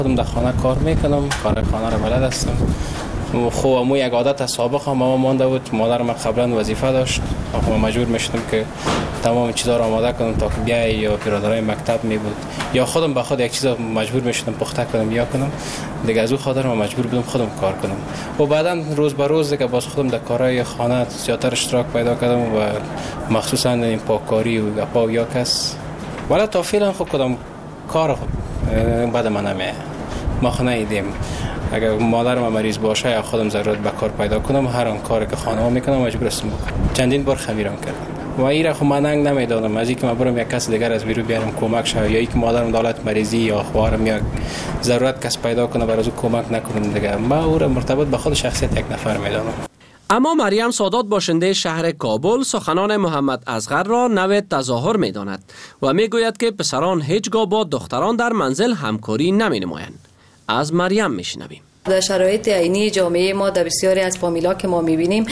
خودم در خانه کار میکنم، کار خانه رو بلد هستم. خب مو یک عادت از سابق هم مانده بود. مادر من قبلا وظیفه داشت، خب مجبور میشدم که تمام چیزا رو آماده کنم تا که بیای، یا برادرای مکتب می بود یا خودم به خود یک چیزا مجبور میشدم پخته کنم یا کنم دیگه. از اون خاطر من مجبور بودم خودم کار کنم و بعدا روز به روز دیگه باز خودم در کارهای خانه زیاتر اشتراک پیدا کردم و مخصوصا این پاککاری و گپا و یا کس. ولی تا فعلا خب کدام کار بعد من نمیاد. ما خانه ایدیم اگر مادرم مریض باشه یا خودم ضرورت به کار پیدا کنم، هر آن کاری که خانه میکنم مجبور هستم بکنم. چندین بار خمیرم کردم و ایرا خب من ننگ نمیدادم از اینکه من برم یک کس دیگر از بیرون بیارم کمک شه، یا اینکه مادرم دولت مریضی یا خواهرم یا ضرورت کس پیدا کنه برای او کمک نکنم دیگه. من او را مرتبط به خود شخصیت یک نفر میدانم. اما مریم سادات باشنده شهر کابل سخنان محمد اصغر را نوع تظاهر می داند و می گوید که پسران هیچگاه با دختران در منزل همکاری نمی نمایند. از مریم می شنویم. در شرایط عینی جامعه ما در بسیاری از فامیلا که ما می‌بینیم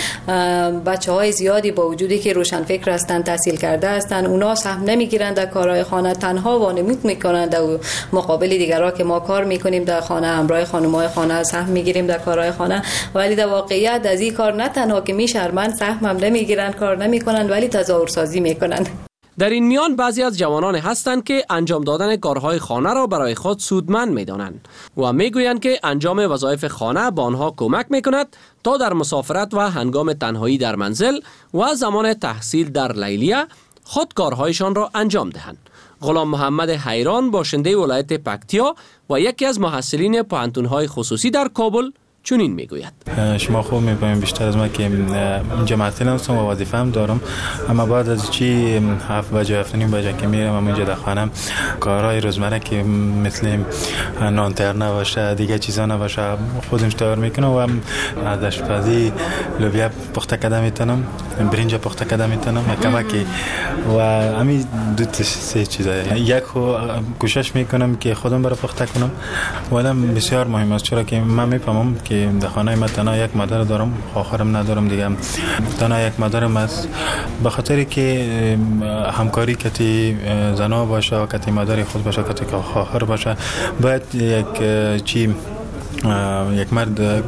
بچه‌های زیادی با وجودی که روشنفکر هستند، تحصیل کرده هستند، اونا سهم نمیگیرند در کارهای خانه، تنها وانمود میکنند در مقابل دیگرها که ما کار میکنیم در خانه، همراه خانم‌های خانه سهم میگیریم در کارهای خانه. ولی در واقعیت از این کار نه تنها که میشرمند، سهم هم نمیگیرند، کار نمیکنند، ولی تظاهرسازی میکنند. در این میان بعضی از جوانان هستند که انجام دادن کارهای خانه را برای خود سودمند می‌دانند و میگویند که انجام وظایف خانه به آنها کمک میکند تا در مسافرت و هنگام تنهایی در منزل و زمان تحصیل در لیلیه خود کارهایشان را انجام دهند. غلام محمد حیران باشنده ولایت پکتیا و یکی از محصلین پوهنتون‌های خصوصی در کابل چنین میگوید: شما خوب می‌فهمید بیشتر از ما که اینجا معطل هستم و وظیفه هم دارم، اما بعد از چی 7 بجه 7:30 بجه که میرم اینجا در خانم کارهای روزمره که مثل نان ترنه باشه دیگه چیزا نباشه خودم تیار میکنم و از آشپزی لوبیا پخته کردم میتونم، برنج پخته کردم میتونم کمکی و همین دو سه چیزا. یک کوشش میکنم که خودم برای پخته کنم، ولی بسیار مهم است چرا که من میفهمم که در خانه من تنها یک مادر دارم، خواهرم ندارم دیگه، تنها یک مادرم است. به خاطر که همکاری کتی زنا باشه و کتی مادر خود باشه کتی خواهر باشه، باید یک مرد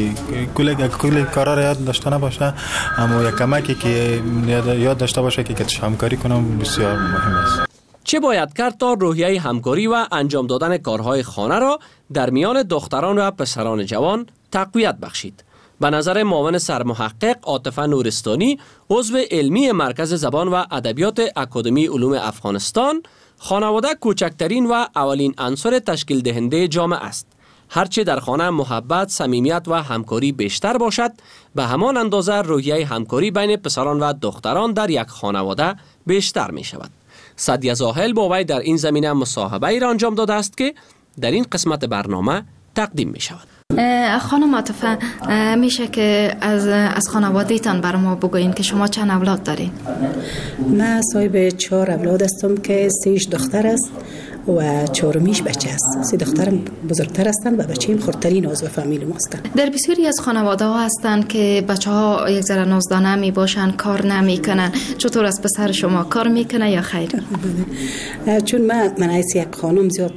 کل کارا را یاد داشته نباشه، اما یک کمکی که یاد داشته باشه که کتش همکاری کنم بسیار مهم است. چه باید کرد تا روحیه همکاری و انجام دادن کارهای خانه را در میان دختران و پسران جوان تقویت بخشید؟ به نظر معاون سرمحقق عاطفه نورستانی، عضو علمی مرکز زبان و ادبیات اکادمی علوم افغانستان، خانواده کوچکترین و اولین عنصر تشکیل دهنده جامعه است. هرچه در خانه محبت، صمیمیت و همکاری بیشتر باشد، به همان اندازه روحیه همکاری بین پسران و دختران در یک خانواده بیشتر می شود. سعدیه زاهل با وی در این زمینه مصاحبه ای را انجام داده است که در این قسمت برنامه تقدیم می شود. خانم عاطفه، میشه که از خانواده‌تان برای ما بگوین که شما چند اولاد دارین؟ من صاحب 4 اولاد هستم که 3 دختر است و 4میش بچه است. 3 دخترم بزرگتر هستند و بچه‌ام خردترین عضو فامیل ما هستند. در بسیاری از خانواده ها هستند که بچه‌ها یک ذره نازدانه می باشن، کار نمیکنن. چطور از پسر شما کار میکنه یا خیر؟ چون من از یک خانم زیاد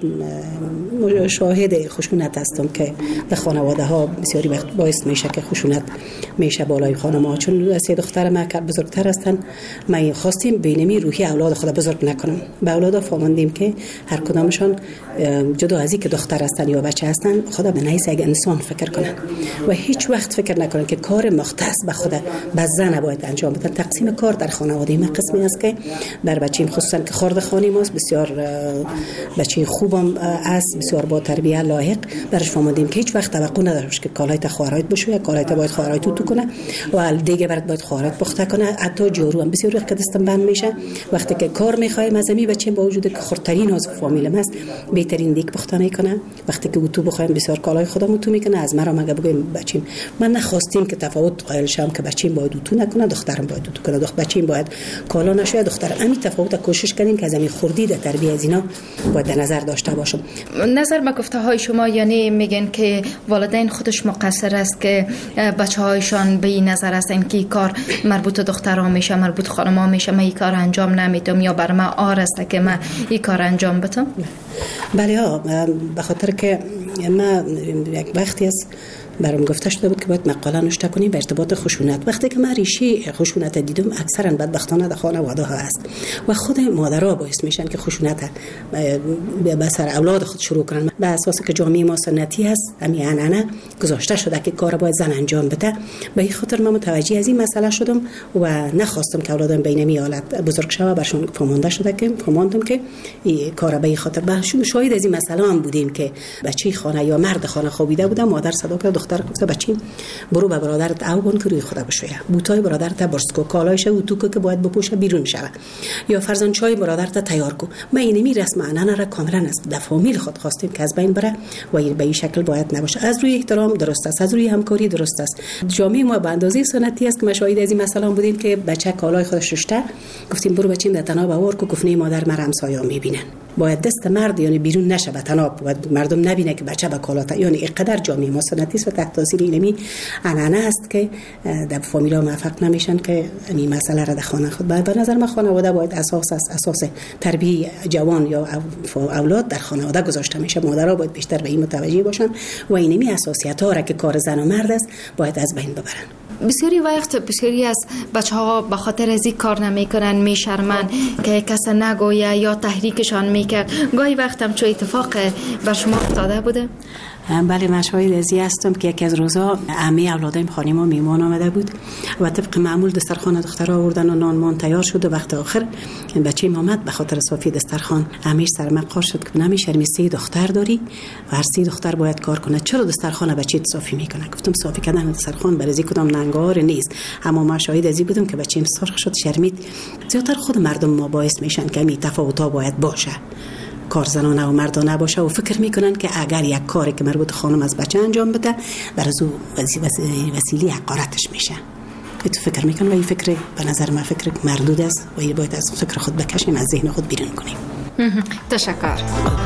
شاهد خشونت هستم که در خانواده ها بسیاری وقت باعث میشه که خشونت میشه بالای خانم ها. چون 3 دختر ما که بزرگتر هستند، ما خواستیم بینمی روحی اولاد خود بزرگ نکنم. به اولادا فهمیدیم که هر کدامشان جدا از اینکه دختر هستن یا بچه هستن، خدا به نحیث یک انسان فکر کنن و هیچ وقت فکر نکنن که کار مختص به خود به زن باید انجام بدن. تقسیم کار در خانواده ما قسمی است که بر بچه‌ام خصوصا که خرد خانی ماست، بسیار بچه خوبم است، بسیار با تربیت لایق. برش فهمیدیم که هیچ وقت توقع نداشت که کالایت خواهرایت بشه، کالایت باید خواهرایت تو کنه و دیگه برات باید خواهرایت پخته کنه. حتی جارو هم بسیار وقت دستم بند میشه وقتی که کار میخوایم از می بچه‌م با وجود که خردترین عضو فامیل است بهترین دیگ پخته میکنه. وقتی که تو بخوایم بسیار کالای خودمون تو میکنه. از مرا مگه بگیم بچه‌م من نخواستیم که تفاوت قائل شم که بچه‌م باید تو نکنه، دخترم باید تو کنه، بچه‌م باید کالا نشه، دختر. همین تفاوت کوشش کنیم که از همین خردی در تربیت از اینا باید در نظر داشته باشم. نظر به گفته های شما یعنی میگن که والدین خودش مقصر است که بچه‌هایشان به این نظر هستن که کار مربوط دخترها میشه، مربوط خانم‌ها میشه، من این کار انجام نمیدم یا بر من آر است که من این کار انجام بدم. سوالاتم؟ بله ها، به خاطر که ما یک وقتی است برام گفته شده بود که باید مقاله نوشته کنیم به ارتباط خشونت. وقتی که من ریشه خشونت دیدم، اکثرا بدبختانه در خانواده ها است و خود مادرها باعث میشن که خشونت به سر اولاد خود شروع کنن. به اساس که جامعه ما سنتی است، همین عنعنه گذاشته شده که کار باید زن انجام بده. به این خاطر من متوجه از این مسئله شدم و نخواستم که اولادم بین می حالت بزرگ شوه. برشون فهماندم که این کار به این خاطر بهشون شاهد از این مسئله هم بودیم که بچه خانه یا مرد خانه خوابیده بوده، مادر صدا کرد، دختر گفته بچه‌م برو به برادرت او کن که روی خدا بشویه، بوتای برادرت برس کو، کالایش او تو که باید بپوشه بیرون شوه، یا فرزند چای برادرت تیار کو. ما اینمی رسم عنعنه را کاملا از در فامیل خود خواستیم که از بین بره و به این شکل باید نباشه. از روی احترام درست است، از روی همکاری درست است. جامعه ما به اندازه سنتی است که مشاهده از این مثلا بودیم که بچه کالای خودش رشته، گفتیم برو بچه‌م در تناب آور کو، گفته مادر مرا همسایه‌ها میبینن. باید دست مرد یعنی بیرون نشه به تناب و مردم نبینه که بچه به کالا، یعنی اینقدر جامعه ما سنتی است و تحت تاثیر اینمی عنعنه است که در فامیلا موفق نمیشن که این مسئله را در خانه خود. به نظر من خانواده باید اساس تربیت جوان یا اولاد در خانواده گذاشته میشه. مادرها باید بیشتر به این متوجه باشن و اینمی اساسیت‌ها را که کار زن و مرد است باید از بین ببرن. بسیاری وقت بسیاری از بچه‌ها به خاطر از این کار نمیکنن، میشرمن که کس نگویه یا تحریکشان میکرد. گاهی وقت هم چه اتفاق بر شما افتاده بوده؟ بله، من شاهد از این هستم که یکی از روزا عمه اولادایم خانه ما میهمان آمده بود و طبق معمول دسترخوان دخترها آوردن و نان تیار شد و وقت آخر بچه محمد به خاطر صافی دسترخوان عمه‌اش سرمقار شد که نمیشه، سه دختر داری و هر سه دختر باید کار کنه، چرا دسترخوان بچه صافی میکنه؟ گفتم صافی کردن دسترخوان برای کدام ننگار نیست، اما ما شاهد از این بودم که بچه‌م سرخ شد، شرمید. زیاتر خود مردم ما باعث میشن که این تفاوت‌ها باید باشه، کار زنانه و مردانه باشه و فکر میکنن که اگر یک کاری که مربوط خانم از بچه انجام بده بر از او وسیله حقارتش میشه. تو فکر میکنم و این فکر به نظر من فکر مردود است و باید از فکر خود بکشیم، از ذهن خود بیرون کنیم. تشکر.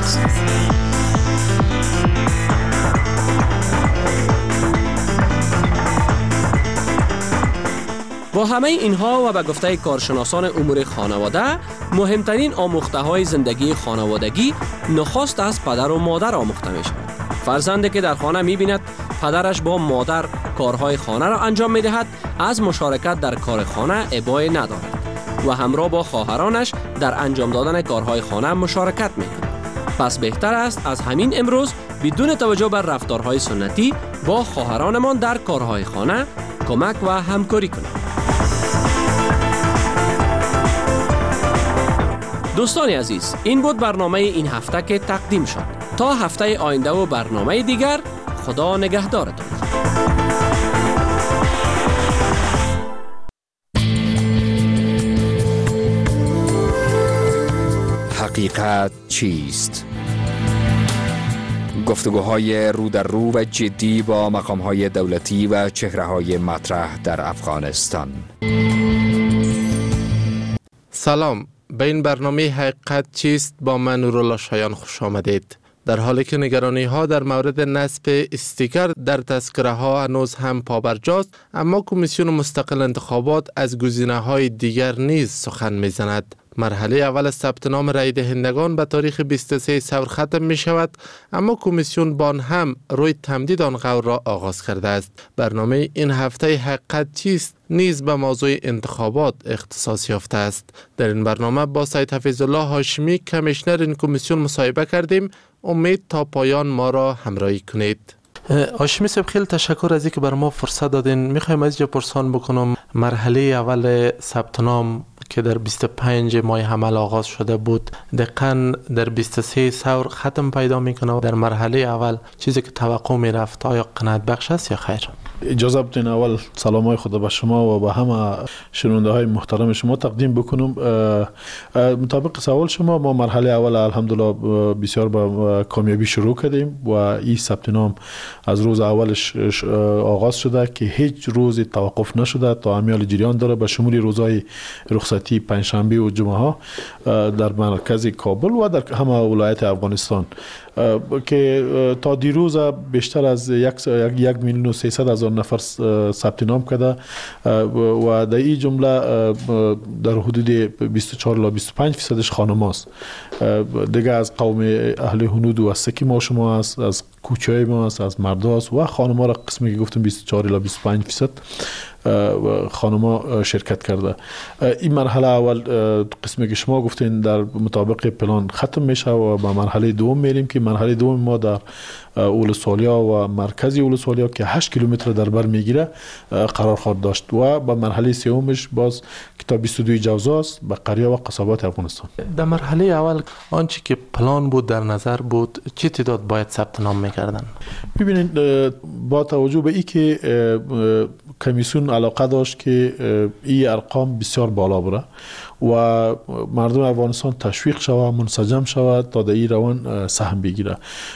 با همه اینها و به گفته کارشناسان امور خانواده، مهمترین آموخته‌های زندگی خانوادگی نخست از پدر و مادر آموخته می شود. فرزندی که در خانه می بیند پدرش با مادر کارهای خانه را انجام می دهد، از مشارکت در کار خانه ابایی ندارد و همراه با خواهرانش در انجام دادن کارهای خانه مشارکت می کند. پس بهتر است از همین امروز بدون توجه بر رفتارهای سنتی با خواهرانمان در کارهای خانه کمک و همکاری کنیم. دوستان عزیز، این بود برنامه این هفته که تقدیم شد. تا هفته آینده و برنامه دیگر، خدا نگهدارتان. حقیقت چیست؟ گفتگوهای رو در رو و جدی با مقام‌های دولتی و چهره‌های مطرح در افغانستان. سلام، به این برنامه حقیقت چیست با من نورالله شایان خوش آمدید. در حالی که نگرانی ها در مورد نصب استیکر در تذکره ها هنوز هم پابرجاست، اما کمیسیون مستقل انتخابات از گزینه های دیگر نیز سخن میزند. مرحله اول ثبت نام رای دهندگان به تاریخ 23 ثور ختم می شود، اما کمیسیون بان هم روی تمدید آن قول را آغاز کرده است. برنامه این هفته حقیقت چیست نیز به موضوع انتخابات اختصاص یافته است. در این برنامه با سید حفیظالله هاشمی کمیشنر این کمیسیون مصاحبه کردیم. امید تا پایان ما را همراهی کنید. هاشمی صاحب، خیلی تشکر از اینکه بر ما فرصت دادین. میخوایم از اینجا پرسان بکنم، مرحله اول ثبت نام که در 25 ماه حمل آغاز شده بود دقیقاً در 23 ثور ختم پیدا میکنه و در مرحله اول چیزی که توقع میرفت آیا قناعت بخش است یا خیر؟ اجازه بدین اول سلامای خدا به شما و به همه شنونده های محترم شما تقدیم بکنم. مطابق سوال شما، ما مرحله اول الحمدلله بسیار با کامیابی شروع کردیم و این ثبت نام از روز اولش آغاز شده که هیچ روزی توقف نشده تا امیال جریان داره، به شمول روزهای رخصتی پنجشنبه و جمعه ها در مرکز کابل و در همه ولایت افغانستان که تا دیروز بیشتر از 1,300,000 3000 نفر ثبت نام کرده و در این جمله در حدود 24 تا 25 فیصدش خانم است. دیگه از قوم اهل هنود و سکی ما شما است، از کوچه ما است، از مردا است و خانم را قسمی که گفتم 24 تا 25 فیصد خانما شرکت کرده. این مرحله اول قسمی که شما گفتین در مطابق پلان ختم میشه و به مرحله دوم میریم که مرحله دوم ما در اولسوالیا و مرکز اولسوالیا که 8 کیلومتر در بر میگیره قرار خواهد داشت و به مرحله سومش باز که تا 22 جوزا است به قریه و قصابات افغانستان. در مرحله اول آنچه که پلان بود در نظر بود چه تعداد باید ثبت نام میکردن؟ ببینید با توجه به این که کمیسیون علاقه داشت که این ارقام بسیار بالا بره و مردم افغانستان تشویق شود، منسجم شود تا در این روان سهم بگیره.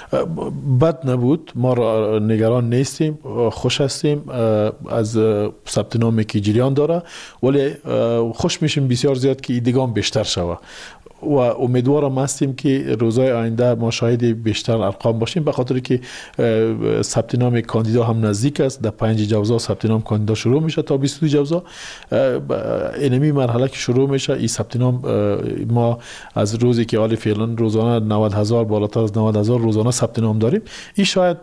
بد نبود، ما نگران نیستیم، خوش هستیم از ثبت نامی که جریان داره، ولی خوش میشیم بسیار زیاد که ایدگام بیشتر شود و امیدوارم هستیم که روزهای آینده ما شاهد بیشتر ارقام باشیم، به خاطر که ثبت نام کاندیدا هم نزدیک است. در 5 جوزا ثبت نام کاندیدا شروع میشه تا 22 جوزا. اینمی مرحله که شروع میشه این ثبت نام ما از روزی که حال فعلا روزانه 90000 بالاتر از 90000 روزانه ثبت نام داریم، این شاید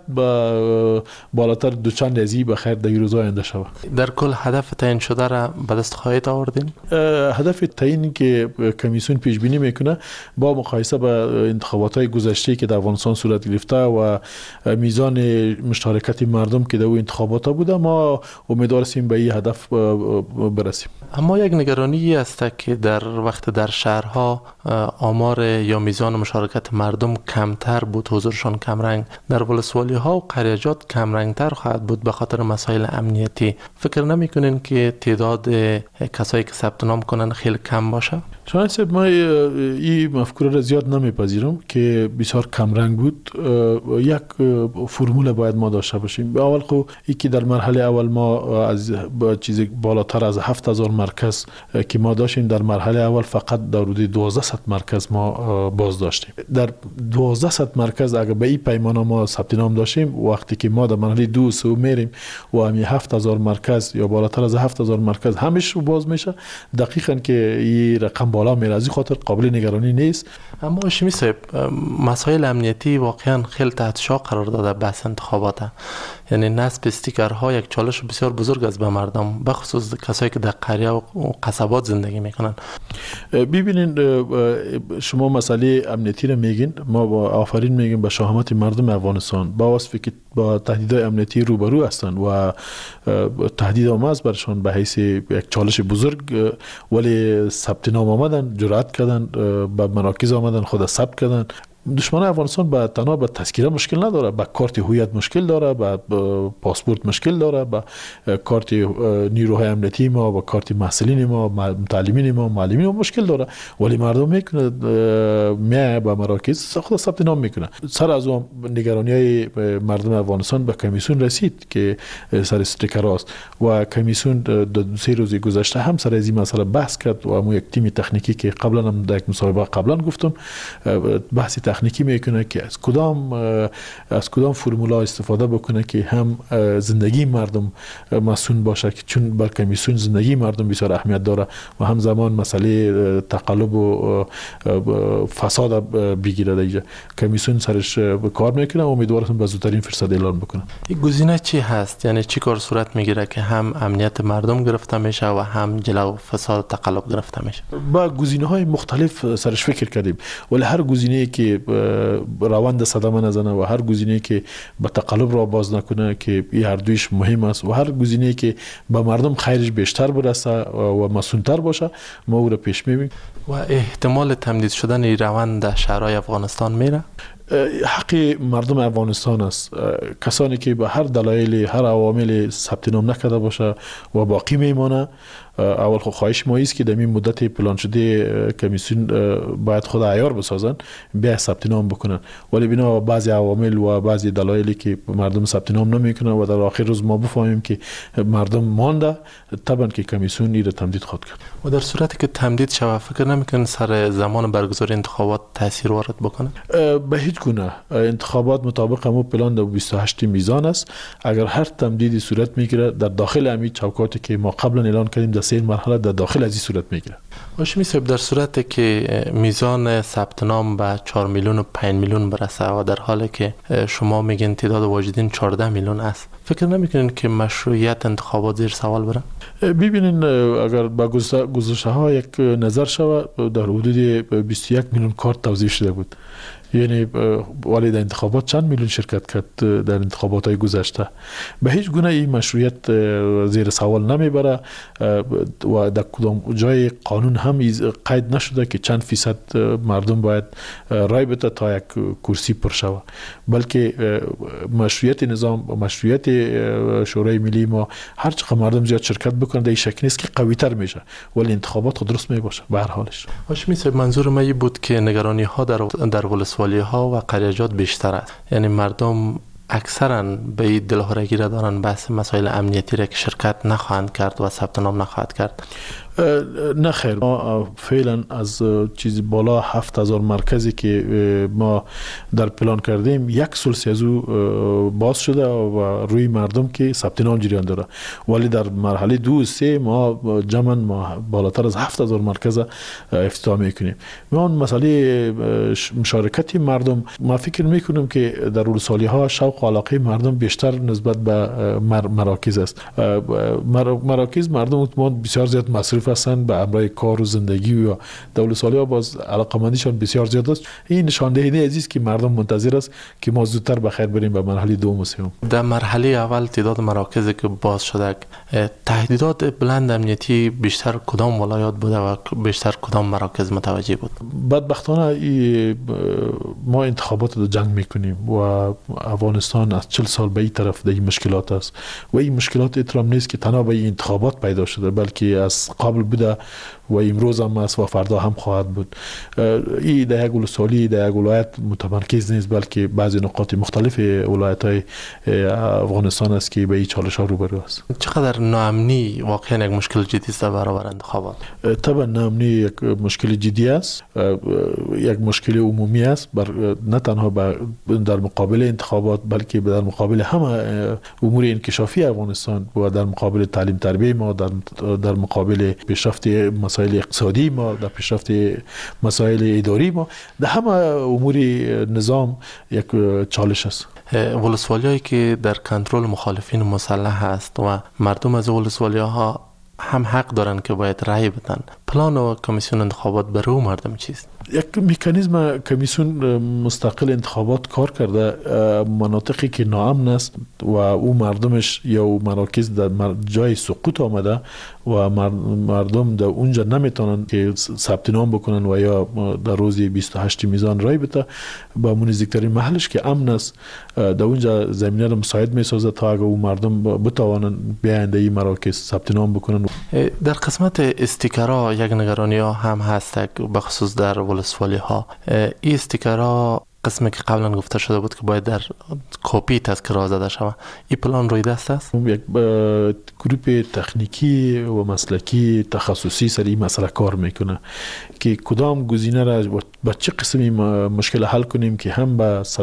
بالاتر دو چند ازی به خیر در روزهای آینده شود. در کل هدف تعیین شده را به دست خواهید آوردین؟ هدف تعیین که کمیسیون پیش بینی میکنه با مقایسه با انتخابات‌های گذشته که در افغانستان صورت گرفته و میزان مشارکت مردم که در اون انتخابات بوده، ما امیدوار هستیم به این هدف برسیم. اما یک نگرانی است که در وقت در شهرها آمار یا میزان مشارکت مردم کمتر بود، حضورشان کمرنگ، در ولسوالی‌ها و قریجات کمرنگتر خواهد بود به خاطر مسائل امنیتی. فکر نمی‌کنین که تعداد کسایی که ثبت نام کنن خیلی کم باشه؟ شاید ما این مفکوره را زیاد نمیپذیرم که بسیار کمرنگ بود. یک فرمول باید ما داشته باشیم. اول خو ای که در مرحله اول ما از چیز بالاتر از 7000 مرکز که ما داشتیم، در مرحله اول فقط در حدود 1200 مرکز ما باز داشتیم. در 1200 مرکز اگر به این پیمانه ما ثبت نام داشتیم، وقتی که ما در مرحله 2 سو میریم و همین 7000 مرکز یا بالاتر از 7000 مرکز همش باز میشه، دقیقاً که این رقم بالا میره، از این خاطر قابل نگرانی نیست. اما هاشمی صاحب، مسائل امنیتی واقعا خیلی تحت شعاع قرار داده بحث انتخابات. یعنی نصب استیکرها یک چالش بسیار بزرگ است به مردم، به خصوص کسایی که در قریه و قصبات زندگی میکنن. ببینید شما مسئله امنیتی رو میگین، ما با آفرین میگیم به شهامت مردم افغانستان، با وصفی که با تهدیدهای امنیتی روبرو هستند و تهدید آمد برشان به حیث یک چالش بزرگ، ولی ثبت نام آمدن، جرأت کردن، به مراکز آمدن، خود ثبت کردن. دشمن افغانستان با تنها به تذکره مشکل نداره، با کارت هویت مشکل داره، با پاسپورت مشکل داره، با کارت نیروهای امنیتی ما، با کارت محصلین ما، متعلمین ما، معلمین ما مشکل داره، ولی مردم میکنه میای با مراکز خود ثبت نام میکنه. سر از اون نگرانی های مردم افغانستان به کمیسیون رسید که سر استیکر است و کمیسیون دو سه روز گذشته هم سر از این مسئله بحث کرد و ما یک تیم تکنیکی که قبلا هم در یک مصاحبه قبلا گفتم بحث تکنیکی میکنه که از کدام فرمولا استفاده بکنه که هم زندگی مردم مسئول باشه، که چون بر کمیسیون زندگی مردم بسیار اهمیت داره و همزمان مسئله تقلب و فساد بگیره. دیگه کمیسیون سرش کار میکنه و امیدوارم به زودترین فرصت اعلان بکنه. این گزینه چی هست؟ یعنی چی کار صورت میگیره که هم امنیت مردم گرفته میشه و هم جلو فساد و تقلب گرفته میشه؟ با گزینه‌های مختلف سرش فکر کردیم، ولی هر گزینه‌ای که روند صدمه نزنه و هر گزینه‌ای که به تقلب را باز نکنه که این هر دویش مهم است و هر گزینه‌ای که به مردم خیرش بیشتر برسه و مسئول‌تر باشه ما او را پیش می‌بریم. و احتمال تمدید شدن این روند در شهرهای افغانستان میره؟ حق مردم افغانستان است. کسانی که به هر دلایل، هر عوامل ثبت نام نکرده باشه و باقی میمانه اول خواهش ما است که در این مدت پلان شده کمیسیون باید خود عیار بسازن، بیا ثبت نام بکنن، ولی بنا بعضی عوامل و بعضی دلایلی که مردم ثبت نام نمیکنن و در آخر روز ما بفهمیم که مردم مانده، طبعا که کمیسیون این تمدید خواهد کرد. و در صورتی که تمدید شود فکر نمیکنن سر زمان برگزاری انتخابات تاثیر وارد بکنه؟ به هیچ گونه. انتخابات مطابق همون پلان در 28 میزان است. اگر هر تمدیدی صورت میگیره در داخل همین چوکاتی که ما قبلا اعلان کردیم در 3 مرحله در داخل از این صورت میگیره. هاشمی صاحب، در صورتی که میزان ثبت نام به 4 میلیون و 5 میلیون برسه و در حالی که شما میگین تعداد واجدین 14 میلیون است، فکر نمیکنین که مشروعیت انتخابات زیر سوال بره؟ ببینین اگر با گزارش ها یک نظر شود در حدود 21 میلیون کارت توزیع شده بود، یعنی ولی در انتخابات چند میلیون شرکت کرد در انتخابات های گذشته. به هیچ گونه این مشروعیت زیر سوال نمیبره و در کدام جای قانون هم قید نشده که چند فیصد مردم باید رای بده تا یک کرسی پر شود، بلکه مشروعیت نظام و مشروعیت شورای ملی ما هر چقدر مردم زیاد شرکت بکنه در این شکل نیست که قوی تر میشه، ولی انتخابات خود درست میباشه به هر حالش. هاشمی صاحب، منظور من این بود که نگرانی ها در ولسوالی ها و قریجات بیشتر است، یعنی مردم اکثرا به دلهرگی را دارن بحث مسائل امنیتی را که شرکت نخواهند کرد و ثبت نام نخواهد کرد. نه خیر، ما فعلا از چیزی بالا 7000 مرکزی که ما در پلان کردیم 1/3 از او باز شده و روی مردم که ثبت نام جریان داره، ولی در مرحله 2 و 3 ما جمعاً بالاتر از 7000 مرکز افتتاح میکنیم. ما اون مسئله مشارکت مردم، ما فکر میکنیم که در ولسوالی ها شوق و علاقه مردم بیشتر نسبت به مراکز است. مراکز مردم اعتماد بسیار زیاد مصرف هستند به امرای کار و زندگی و دولت‌سالی ها باز علاقمندیشان بسیار زیاد است. این نشان دهنده عزیز که مردم منتظر است که ما زودتر بخیر بریم به مرحله 2 و 3. در مرحله اول تعداد مراکزی که باز شده، تهدیدات بلند امنیتی بیشتر کدام ولایات بوده و بیشتر کدام مراکز متوجه بود؟ بدبختانه ما انتخابات رو جنگ میکنیم و افغانستان از 40 سال به این طرف در این مشکلات است و این مشکلات اترام نیست که تنها به انتخابات پیدا شده، بلکه از قبل بوده و امروز هم است و فردا هم خواهد بود. این در یک ولسوالی در یک ولایت متمرکز نیست، بلکه بعضی نقاط مختلف ولایت‌های افغانستان است که به این چالش‌ها روبرو است. چقدر ناامنی واقعا یک مشکل جدی است در برابر انتخابات؟ طبعا ناامنی یک مشکل جدی است، یک مشکل عمومی است، نه تنها در مقابل انتخابات بلکه در مقابل همه امور انکشافی افغانستان و در مقابل تعلیم تربیت ما، در مقابل پیشرفت مسائل اقتصادی ما، در پیشرفت مسائل اداری ما، در همه امور نظام یک چالش است. ولسوالیایی که در کنترل مخالفین مسلح است و مردم از ولسوالی‌ها هم حق دارن که باید رأی بدن، پلان و کمیسیون انتخابات برای مردم چیست؟ یک مکانیزم کمیسیون مستقل انتخابات کار کرده. مناطقی که ناامن است و او مردمش یا مراکز در جای سقوط آمده و مردم در اونجا نمیتونن که ثبت نام بکنن و یا در روز 28 میزان رای بده، با نزدیکترین محلش که امن است در اونجا زمینه را مساعد میسازه تا اگر او مردم بتوانن بیاین در این مراکز ثبت نام بکنن. در قسمت استیکرها یک نگرانی ها هم هست، بخصوص در ولسوالی ها. این استیکرها قسمی که قبلا گفته شده بود که باید در کپی تذکره زده شود، این پلان روی دست است؟ یک گروپ تکنیکی و مسلکی تخصصی سر این مسئله کار میکنه که کدام گزینه را با چه قسمی مشکل حل کنیم که هم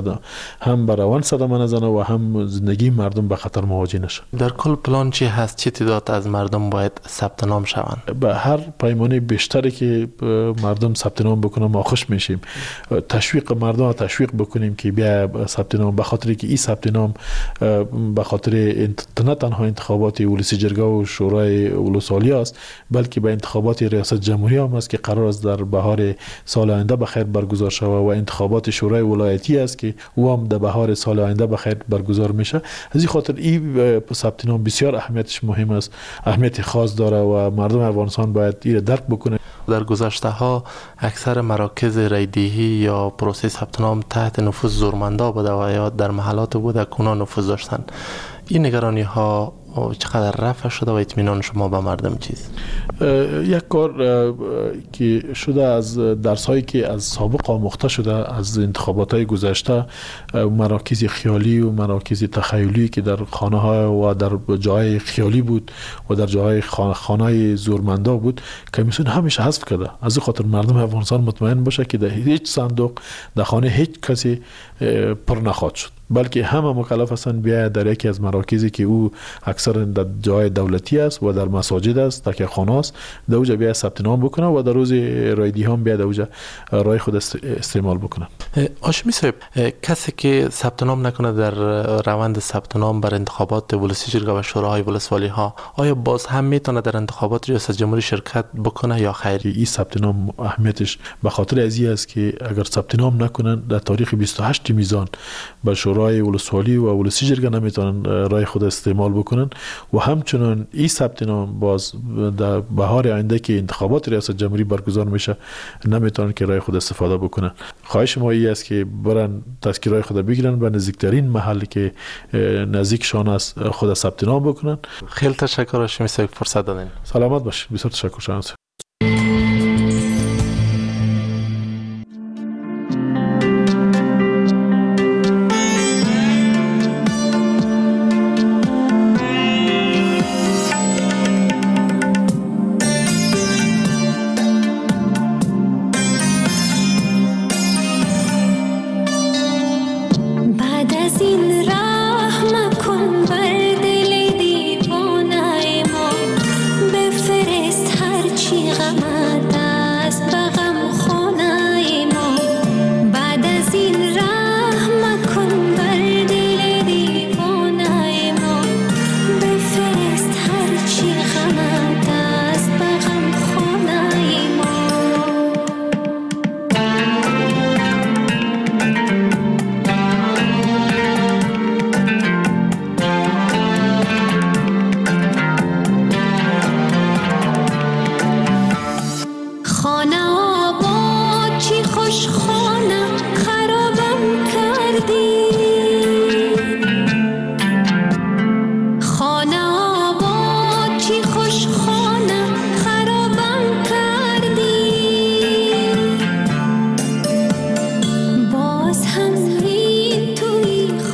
به روان صدمه نزنه و هم زندگی مردم به خطر مواجه نشه. در کل پلان چی هست؟ چه تعداد از مردم باید ثبت نام شوند؟ به هر پیمانه بیشتری که مردم ثبت نام بکنن ما خوش میشیم. تشویق مردم تشویق بکنیم که بیا ثبت نام، به خاطر که این ثبت نام به خاطر نه تنها انتخابات ولسی جرگه و شورای ولسوالی است، بلکه به انتخابات ریاست جمهوری هم است که قرار است در بهار سال آینده بخیر برگزار شود و انتخابات شورای ولایتی است که او هم در بهار سال آینده بخیر برگزار میشه. از این خاطر این ثبت نام بسیار اهمیتش مهم است، اهمیت خاص داره و مردم افغانستان باید این درک بکنه. در گذشته ها اکثر مراکز رایدهی یا پروسه ثبت نام تحت نفوذ زورمندا بوده و یا در محلات بوده که اونا نفوذ داشتن. این نگرانی ها چقدر رفع شده و اطمینان شما به مردم چیست؟ یک کار که شده از درس هایی که از سابق آموخته شده از انتخابات های گذشته، مراکز خیالی و مراکز تخیلی که در خانه ها و در جای خیالی بود و در جای خانه زورمندا بود، کمیسیون همیشه حذف کرده. از خاطر مردم افغانستان مطمئن باشه که در هیچ صندوق در خانه هیچ کسی پر نخواهد شد، بلکه همه مکلف هستند بیاید در یکی از مراکزی که او اکثر در جای دولتی است و در مساجد است، تکیه خانه است، در اوجا بیاید ثبت نام بکنه و در روز رایدی هم بیاید اوجا رای خود استعمال بکنه. هاشمی صاحب، کسی که ثبت نام نکنه در روند ثبت نام بر انتخابات ولسی جرگه و شوراهای ولسوالی ها، آیا باز هم میتونه در انتخابات ریاست جمهوری شرکت بکنه یا خیر؟ این ثبت نام اهمیتش به خاطر ازی است که اگر ثبت نام نکنن در تاریخ 28 میزان بر شورای ولسوالی و ولسی جرگه نمیتونن رای خود استعمال بکنن و همچنان این ثبت نام باز در بهار آینده که انتخابات ریاست جمهوری برگزار میشه نمیتونن که رای خود استفاده بکنن. خواهش ما این است که برن تذکره خود بگیرن به نزدیکترین محلی که نزدیکشان است خود ثبت نام بکنن. خیلی تشکر هاشمی صاحب فرصت دادین. سلامت باشید. بسیار تشکر شما.